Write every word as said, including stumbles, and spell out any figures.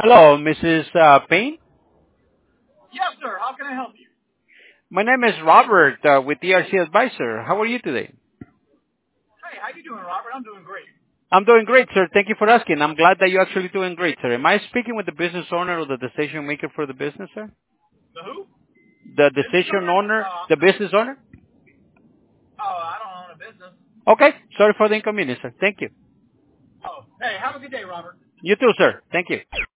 Hello, Missus Uh, Payne. Yes, sir. How can I help you? My name is Robert uh, with E R C Advisor. How are you today? Hey, how you doing, Robert? I'm doing great. I'm doing great, sir. Thank you for asking. I'm glad that you're actually doing great, sir. Am I speaking with the business owner or the decision maker for the business, sir? The who? The Business decision owner? owner, Uh, the business owner? oh, I don't own a business. Okay. Sorry for the inconvenience, sir. Thank you. Oh, hey, have a good day, Robert. You too, sir. Thank you.